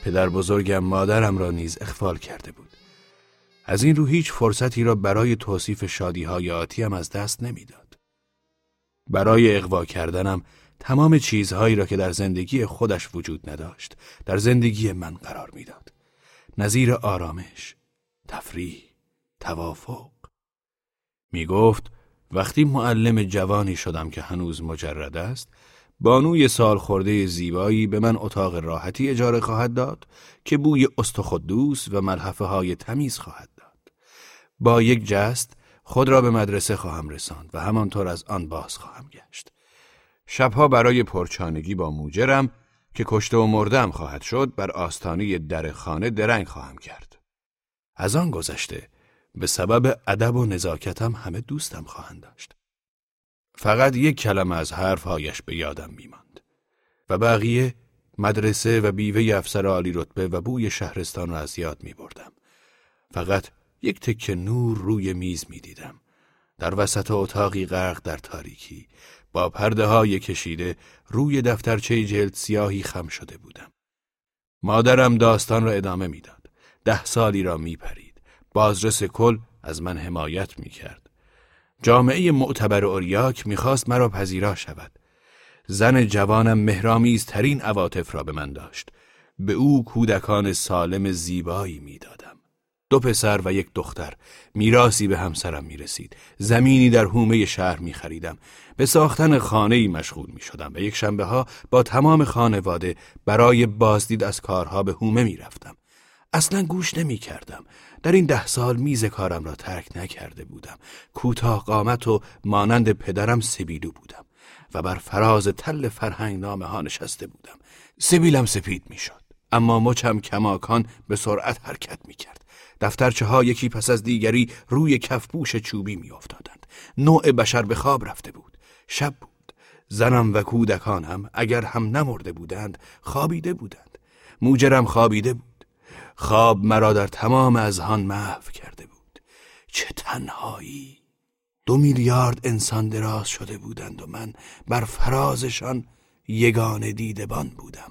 پدر بزرگم مادرم را نیز اغفال کرده بود. از این رو هیچ فرصتی را برای توصیف شادی‌های آتیم از دست نمی‌داد. برای اغوا کردنم تمام چیزهایی را که در زندگی خودش وجود نداشت در زندگی من قرار می‌داد. نظیر آرامش، تفریح، توافق. می‌گفت وقتی معلم جوانی شدم که هنوز مجرد است، بانوی سالخورده زیبایی به من اتاق راحتی اجاره خواهد داد که بوی استخوان و ملحفه‌های تمیز خواهد داد. با یک جست خود را به مدرسه خواهم رساند و همانطور از آن باز خواهم گشت. شبها برای پرچانگی با موجرم که کشته و مرده‌ام خواهد شد بر آستانه در خانه درنگ خواهم کرد. از آن گذشته به سبب ادب و نزاکتم همه دوستم خواهند داشت. فقط یک کلمه از حرفهایش به یادم میماند و بقیه مدرسه و بیوه افسر عالی رتبه و بوی شهرستان را از یاد میبردم. فقط یک تکه نور روی میز میدیدم. در وسط اتاقی غرق در تاریکی با پرده های کشیده روی دفترچه جلد سیاهی خم شده بودم. مادرم داستان را ادامه میداد. 10 سالی را میپرید. بازرس کل از من حمایت میکرد. جامعه معتبر اوریاک میخواست مرا پذیرا شود. زن جوانم مهرامیزترین عواطف را به من داشت. به او کودکان سالم زیبایی میدادم. 2 پسر و 1 دختر. میراثی به همسرم میرسید. زمینی در حومه شهر میخریدم. به ساختن خانه‌ای مشغول میشدم و یک شنبه ها با تمام خانواده برای بازدید از کارها به حومه میرفتم. اصلا گوش نمی کردم. در این 10 سال میز کارم را ترک نکرده بودم. کوتاه قامت و مانند پدرم سبیلو بودم و بر فراز تل فرهنگ نامه ها نشسته بودم. سبیلم سپید می شد، اما مچم کماکان به سرعت حرکت می کرد. دفترچه ها یکی پس از دیگری روی کفپوش چوبی می افتادند. نوع بشر به خواب رفته بود. شب بود. زنم و کودکانم اگر هم نمرده بودند خوابیده بودند. موجرم خوابیده بود. خواب مرا در تمام اذهان محو کرده بود. چه تنهایی! 2 میلیارد انسان دراز شده بودند و من بر فرازشان یگانه دیدبان بودم.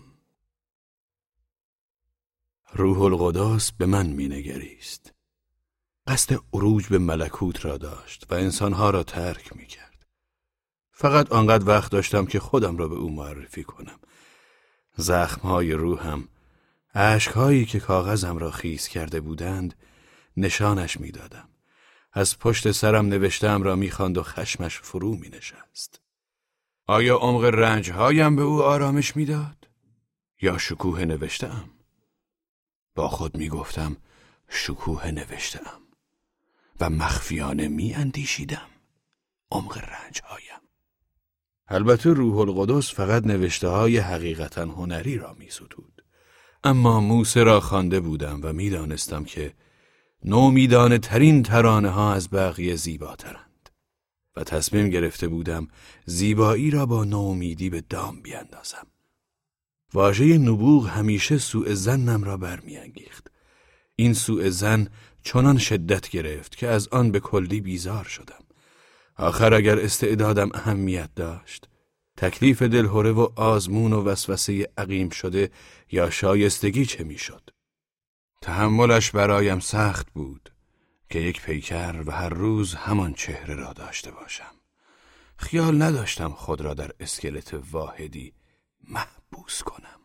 روح القدس به من مینگریست. قصد عروج به ملکوت را داشت و انسانها را ترک میکرد. فقط آنقدر وقت داشتم که خودم را به او معرفی کنم. زخمهای روحم، اشکهایی که کاغذم را خیس کرده بودند، نشانش میدادم. از پشت سرم نوشته‌ام را میخواند و خشمش فرو مینشست. آیا عمق رنجهایم به او آرامش میداد؟ یا شکوه نوشته‌ام؟ با خود میگفتم شکوه نوشته‌ام و مخفیانه میاندیشیدم عمق رنجهایم. البته روح القدس فقط نوشته‌های حقیقتاً هنری را می‌ستود. اما موسی را خوانده بودم و میدانستم که نومیدانه ترین ترانه ها از بقیه زیباترند و تصمیم گرفته بودم زیبایی را با نومیدی به دام بیاندازم. واژه نبوغ همیشه سوء ظنم را برمیانگیخت. این سوء ظن چنان شدت گرفت که از آن به کلی بیزار شدم. آخر اگر استعدادم اهمیت داشت، تکلیف دلهره و آزمون و وسوسه عقیم شده یا شایستگی چه میشد؟ تحملش برایم سخت بود که یک پیکر و هر روز همان چهره را داشته باشم. خیال نداشتم خود را در اسکلت واحدی محبوس کنم.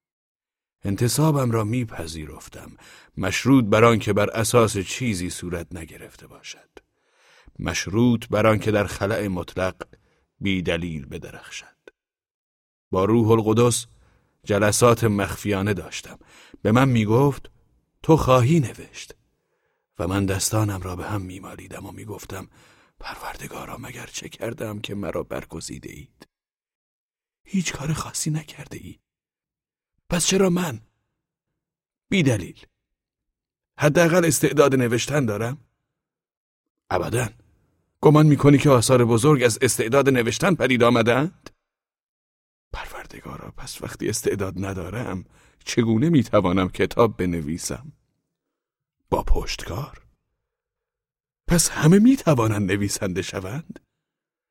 انتصابم را میپذیرفتم، مشروط بر آن که بر اساس چیزی صورت نگرفته باشد. مشروط بر آن که در خلأ مطلق بی دلیل بدرخشد. با روح القدس جلسات مخفیانه داشتم. به من میگفت تو خواهی نوشت و من دستانم را به هم میمالیدم و میگفتم پروردگارا مگر چه کردم که مرا برگزیده اید؟ هیچ کار خاصی نکرده ای. پس چرا من؟ بی دلیل. حداقل استعداد نوشتن دارم؟ ابداً. گمان میکنی که آثار بزرگ از استعداد نوشتن پدید آمدند؟ پروردگارا پس وقتی استعداد ندارم چگونه میتوانم کتاب بنویسم؟ با پشتکار؟ پس همه میتوانند نویسنده شوند؟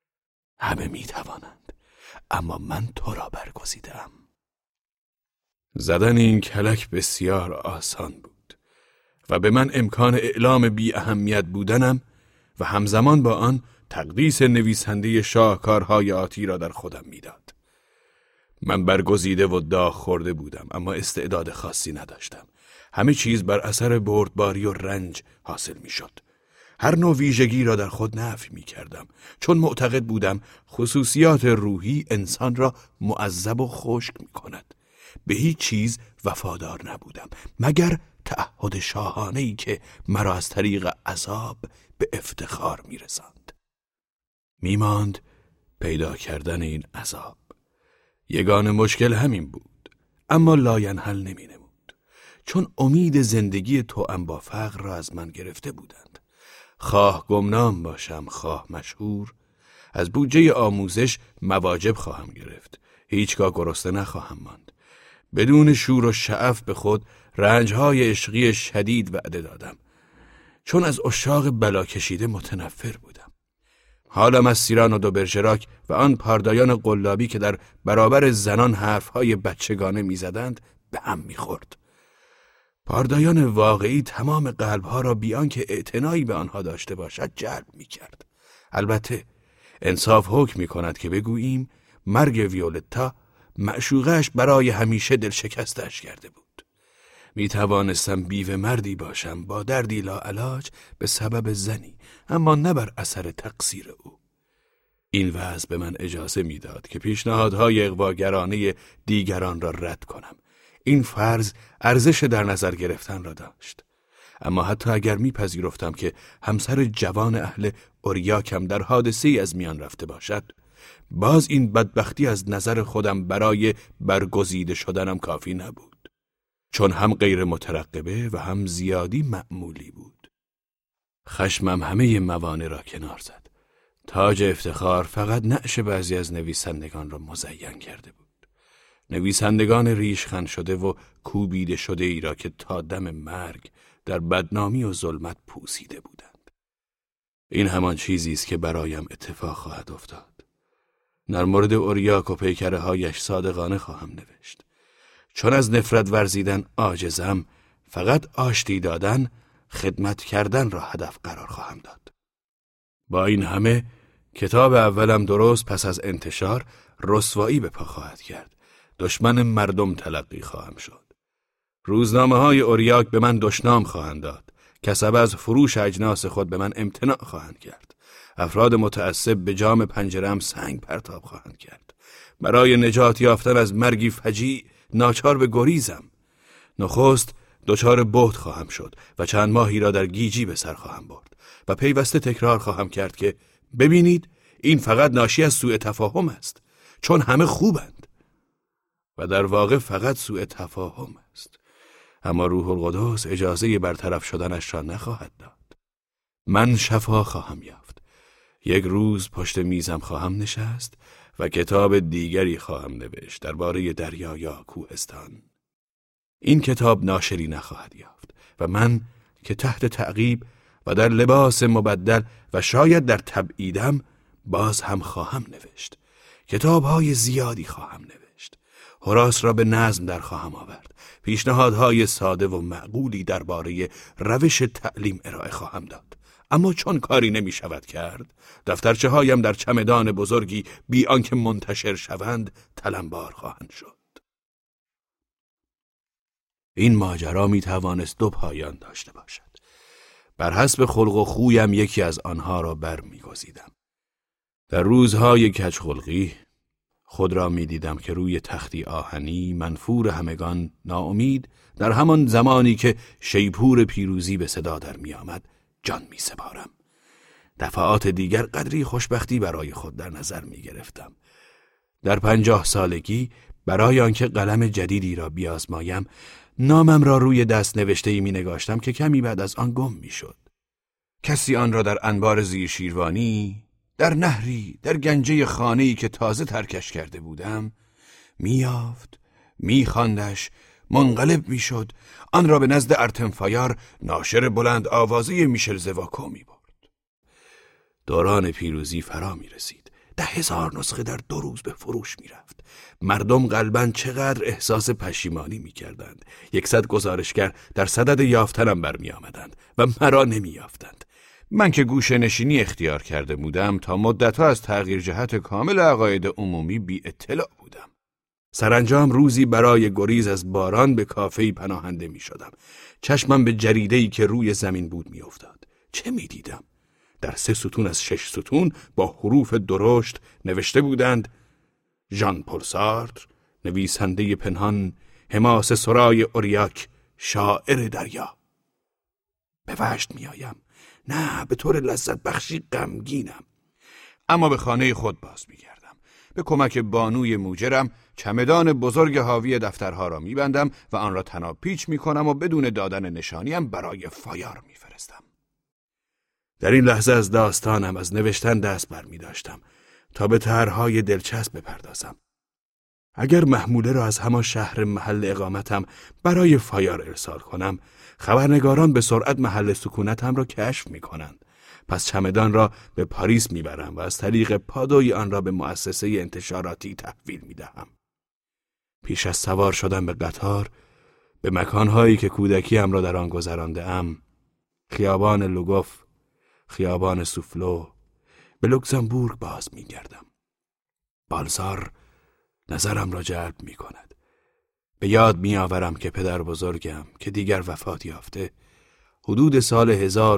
همه میتوانند، اما من تو را برگزیدم. زدن این کلک بسیار آسان بود و به من امکان اعلام بی اهمیت بودنم و همزمان با آن تقدیس نویسنده شاهکارهای آتی را در خودم میداد. من برگزیده و داغ خورده بودم، اما استعداد خاصی نداشتم. همه چیز بر اثر بردباری و رنج حاصل می شد. هر نوع ویژگی را در خود نفی می کردم، چون معتقد بودم خصوصیات روحی انسان را معذب و خشک می کند. به هیچ چیز وفادار نبودم مگر تعهد شاهانه‌ای که مرا از طریق عذاب به افتخار می رساند. می ماند پیدا کردن این عذاب. یگانه مشکل همین بود، اما لاینحل نمی نمود، چون امید زندگی توأم با فقر را از من گرفته بودند. خواه گمنام باشم، خواه مشهور، از بودجه آموزش مواجب خواهم گرفت، هیچگاه گرسنه نخواهم ماند. بدون شور و شعف به خود رنجهای عشقی شدید وعده دادم، چون از عشاق بلا کشیده متنفر بودم. حالم از سیران دو برژراک و آن پاردایان قلابی که در برابر زنان حرفهای بچگانه میزدند به هم میخورد. پاردایان واقعی تمام قلبها را بیان که اعتنایی به آنها داشته باشد جلب میکرد. البته انصاف حکم میکند که بگوییم مرگ ویولتا معشوقش برای همیشه دل شکستش کرده بود. می توانستم بیوه مردی باشم با دردی لاعلاج به سبب زنی، اما نه بر اثر تقصیر او. این وضع به من اجازه میداد که پیشنهادهای اغواگرانه دیگران را رد کنم. این فرض ارزش در نظر گرفتن را داشت. اما حتی اگر میپذیرفتم که همسر جوان اهل اوریاکم در حادثه‌ای از میان رفته باشد، باز این بدبختی از نظر خودم برای برگزیده شدنم کافی نبود، چون هم غیر مترقبه و هم زیادی معمولی بود. خشمم همه موانع را کنار زد. تاج افتخار فقط نعش بعضی از نویسندگان را مزین کرده بود. نویسندگان ریشخند شده و کوبیده شده ای را که تا دم مرگ در بدنامی و ظلمت پوسیده بودند. این همان چیزی است که برایم اتفاق خواهد افتاد. در مورد اوریاک و پیکره هایش صادقانه خواهم نوشت. چون از نفرت ورزیدن عاجزم، فقط آشتی دادن، خدمت کردن را هدف قرار خواهم داد. با این همه کتاب اولم درست پس از انتشار رسوایی به پا خواهد کرد. دشمن مردم تلقی خواهم شد. روزنامه‌های اوریاک به من دشنام خواهند داد. کسبه از فروش اجناس خود به من امتناع خواهند کرد. افراد متعصب به جام پنجره‌ام سنگ پرتاب خواهند کرد. برای نجات یافتن از مرگی فجیع ناچار به گریزم. نخست دچار بهت خواهم شد و چند ماهی را در گیجی به سر خواهم برد و پیوسته تکرار خواهم کرد که ببینید این فقط ناشی از سوء تفاهم است، چون همه خوبند. و در واقع فقط سوء تفاهم است، اما روح القدس اجازه برطرف شدنش را نخواهد داد. من شفا خواهم یافت. یک روز پشت میزم خواهم نشست و کتاب دیگری خواهم نوشت درباره دریا یا کوهستان. این کتاب ناشری نخواهد یافت و من که تحت تعقیب و در لباس مبدل و شاید در تبعیدم باز هم خواهم نوشت. کتاب‌های زیادی خواهم نوشت. هوراس را به نظم در خواهم آورد. پیشنهادهای ساده و معقولی درباره روش تعلیم ارائه خواهم داد. اما چون کاری نمی شود کرد، دفترچه هایم در چمدان بزرگی بی آنکه منتشر شوند تلمبار خواهند شد. این ماجرا می توانست دو پایان داشته باشد. بر حسب خلق و خویم یکی از آنها را برمی‌گزیدم. در روزهای کجخلقی خود را می دیدم که روی تختی آهنی منفور همگان ناامید در همان زمانی که شیپور پیروزی به صدا در می آمد جان می سپارم. دفعات دیگر قدری خوشبختی برای خود در نظر می گرفتم. در 50 سالگی برای آنکه قلم جدیدی را بیازمایم نامم را روی دست نوشته‌ای می نگاشتم که کمی بعد از آن گم می شد. کسی آن را در انبار زیر شیروانی، در نهری، در گنجه خانه‌ای که تازه ترکش کرده بودم می‌یافت، می‌خواندش، منقلب می‌شد، آن را به نزد ارتمفایار ناشر بلند آوازه میشل زواکو می‌برد. دوران پیروزی فرا می‌رسید. 10,000 نسخه در 2 روز به فروش میرفت. مردم قلباً چقدر احساس پشیمانی میکردند. 100 گزارشگر در صدد یافتنم برمی آمدند و مرا نمی یافتند. من که گوشه نشینی اختیار کرده بودم تا مدتها از تغییر جهت کامل عقاید عمومی بی اطلاع بودم. سرانجام روزی برای گریز از باران به کافه‌ای پناهنده می شدم. چشمم به جریده‌ای که روی زمین بود می افتاد. چه می دیدم؟ در 3 ستون از 6 ستون با حروف درشت نوشته بودند: ژان پل سارتر، نویسنده پنهان، حماسه سرای اوریاک، شاعر دریا. به وجد می آیم. نه، به طور لذت بخشی غمگینم. اما به خانه خود باز می گردم. به کمک بانوی موجرم چمدان بزرگ حاوی دفترها را می بندم و آن را تناب پیچ می کنم و بدون دادن نشانیم برای فایار می فرستم. در این لحظه از داستانم، از نوشتن دست بر می داشتم تا به طرحهای دلچسب بپردازم. اگر محموله را از همان شهر محل اقامتم برای فایار ارسال کنم، خبرنگاران به سرعت محل سکونتم را کشف می کنند. پس چمدان را به پاریس می برم و از طریق پادوی آن را به مؤسسه انتشاراتی تحویل می دهم. پیش از سوار شدن به قطار، به مکانهایی که کودکیم را در آن گذرانده ام، خیابان لوگوف، خیابان سوفلو، به لوکزامبورگ باز می گردم. بالزار نظرم را جلب می کند. به یاد می آورم که پدر بزرگم که دیگر وفات یافته، حدود سال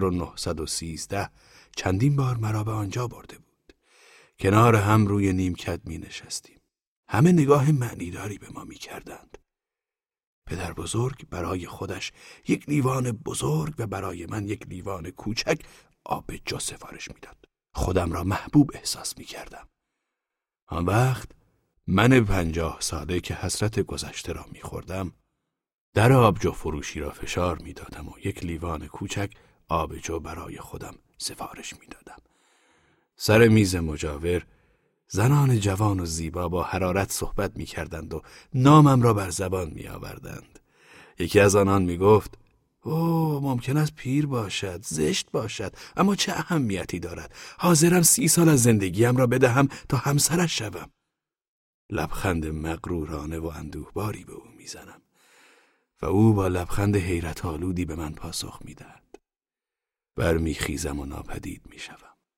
1913 چندین بار مرا به آنجا برده بود. کنار هم روی نیمکت می نشستیم. همه نگاه معنیداری به ما می کردند. پدر بزرگ برای خودش 1 لیوان بزرگ و برای من 1 لیوان کوچک آب جو سفارش می داد. خودم را محبوب احساس می کردم. آن وقت من 50 ساله که حسرت گذشته را می خوردم، در آبجو فروشی را فشار می دادم و 1 لیوان کوچک آبجو برای خودم سفارش می دادم. سر میز مجاور زنان جوان و زیبا با حرارت صحبت می کردند و نامم را بر زبان می آوردند. یکی از آنان می گفت: اوه، ممکن است پیر باشد، زشت باشد، اما چه اهمیتی دارد؟ حاضرم 30 سال از زندگیم را بدهم تا همسرش شوم. لبخند مغرورانه و اندوهباری به او میزنم و او با لبخند حیرت آلودی به من پاسخ میدهد. برمیخیزم و ناپدید میشوم.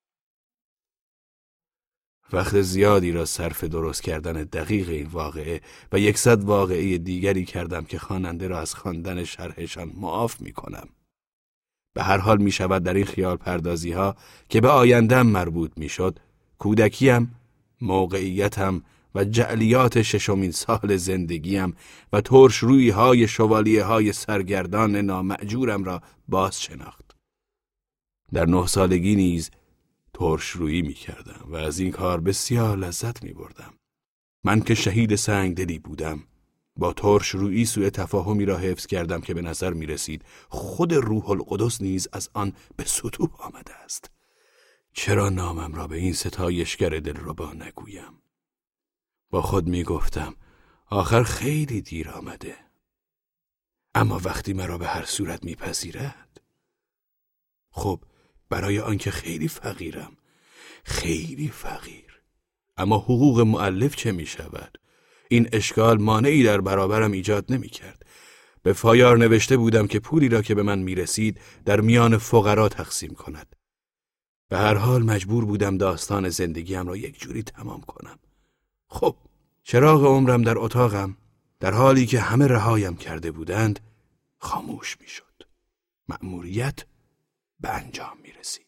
وقت زیادی را صرف درست کردن دقیق این واقعه و 100 واقعه دیگری کردم که خواننده را از خواندن شرحشان معاف میکنم. به هر حال میشود در این خیال پردازی ها که به آیندم مربوط میشد، کودکیم، موقعیتم و جعلیات 6مین سال زندگیم و ترش روی های شوالیه های سرگردان نامأجورم را باز شناخت. در 9 سالگی نیز ترش رویی می کردم و از این کار بسیار لذت می بردم. من که شهید سنگدلی بودم، با ترش رویی سوء تفاهمی را حفظ کردم که به نظر می رسید خود روح القدس نیز از آن به سطوح آمده است. چرا نامم را به این ستایشگر دلربا نگویم؟ با خود می گفتم آخر خیلی دیر آمده. اما وقتی مرا به هر صورت می پذیرد، خب برای آنکه خیلی فقیرم، خیلی فقیر، اما حقوق مؤلف چه می شود؟ این اشکال مانعی در برابرم ایجاد نمی کرد. به فایار نوشته بودم که پولی را که به من می رسید در میان فقرا تقسیم کند. به هر حال مجبور بودم داستان زندگیم را یک جوری تمام کنم. خب چراغ عمرم در اتاقم، در حالی که همه رهایم کرده بودند، خاموش می شد. مأموریت به انجام می رسید.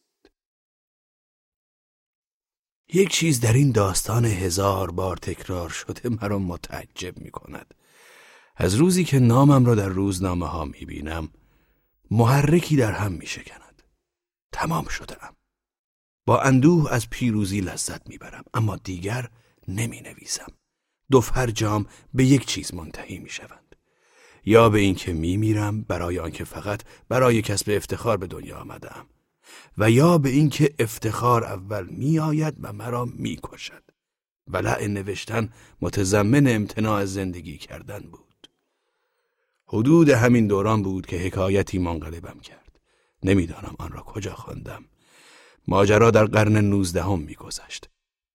یک چیز در این داستان 1000 بار تکرار شده مرا متعجب می کند. از روزی که نامم را در روزنامه ها می بینم، محرکی در هم می شکند. تمام شده ام. با اندوه از پیروزی لذت می برم، اما دیگر نمی نویسم. 2 فرجام به یک چیز منتهی می شوند. یا به این که می میرم برای آنکه فقط برای کسب افتخار به دنیا آمدم، و یا به این که افتخار اول می آید و مرا می کشد. ولع نوشتن متضمن امتناع از زندگی کردن بود. حدود همین دوران بود که حکایتی منقلبم کرد. نمیدانم آن را کجا خواندم. ماجرا در قرن 19 می گذشت.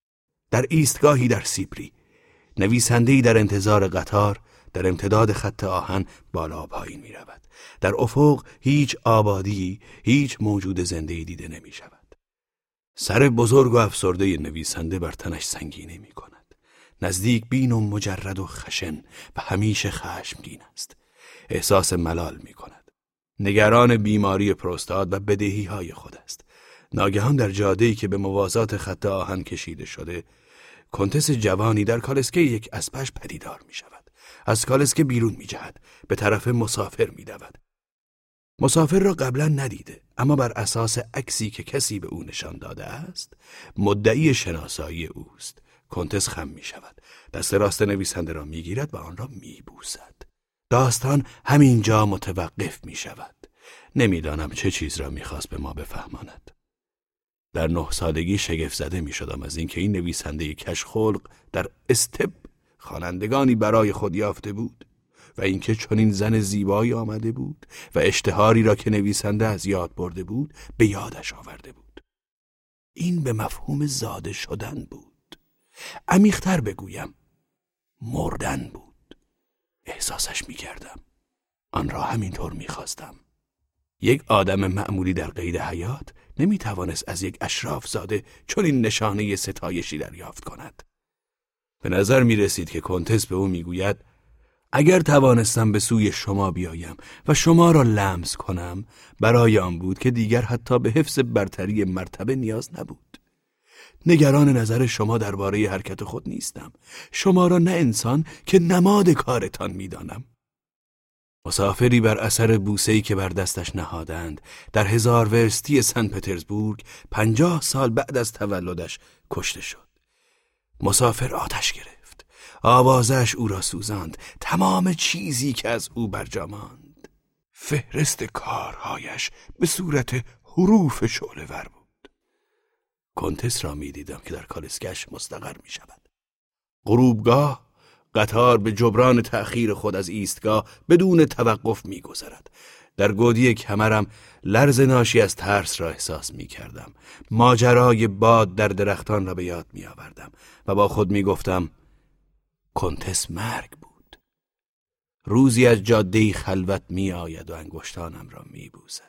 در ایستگاهی در سیبری، نویسنده‌ای در انتظار قطار در امتداد خط آهن بالا پایین می رود. در افق هیچ آبادی، هیچ موجود زنده‌ای دیده نمی شود. سر بزرگ و افسرده نویسنده بر تنش سنگینی می کند. نزدیک بین و مجرد و خشن و همیشه خشمگین است. احساس ملال می کند. نگران بیماری پروستات و بدهی های خود است. ناگهان در جاده‌ای که به موازات خط آهن کشیده شده، کنتس جوانی در کالسکه یک اسبش پدیدار می شود. از کالسکه بیرون می جهد. به طرف مسافر می دود. مسافر را قبلا ندیده، اما بر اساس عکسی که کسی به او نشان داده است مدعی شناسایی اوست. کنتس خم می شود. دست راست نویسنده را می گیرد و آن را می بوسد. داستان همینجا متوقف می شود. نمیدانم چه چیز را می خواست به ما بفهماند. در 9 سالگی شگفت زده می شدم از اینکه این نویسنده کژخلق در استپ خوانندگانی برای خود یافته بود و اینکه چنین زن زیبایی آمده بود و اشتهاری را که نویسنده از یاد برده بود به یادش آورده بود. این به مفهوم زاده شدن بود. عمیق‌تر بگویم مردن بود. احساسش می کردم. آن را همینطور می خواستم. یک آدم معمولی در قید حیات نمی توانست از یک اشراف زاده چنین نشانه ستایشی دریافت کند. به نظر می رسید که کنتس به او می گوید اگر توانستم به سوی شما بیایم و شما را لمس کنم، برای آن بود که دیگر حتی به حفظ برتری مرتبه نیاز نبود. نگران نظر شما درباره حرکت خود نیستم. شما را نه انسان که نماد کارتان می دانم. مسافری بر اثر بوسه‌ای که بر دستش نهادند در 1000 ورستی سن پترزبورگ 50 سال بعد از تولدش کشته شد. مسافر آتش گرفت. آوازش او را سوزاند. تمام چیزی که از او برجا ماند. فهرست کارهایش به صورت حروف شعله‌ور بود. کنتس را می دیدم که در کالسکه‌اش مستقر می شود. غروبگاه قطار به جبران تأخیر خود از ایستگاه بدون توقف می گذرد. در گودی کمرم لرز ناشی از ترس را احساس می کردم. ماجرای باد در درختان را به یاد می آوردم و با خود می گفتم کنتس مرگ بود. روزی از جاده‌ای خلوت می آید و انگشتانم را می بوسد.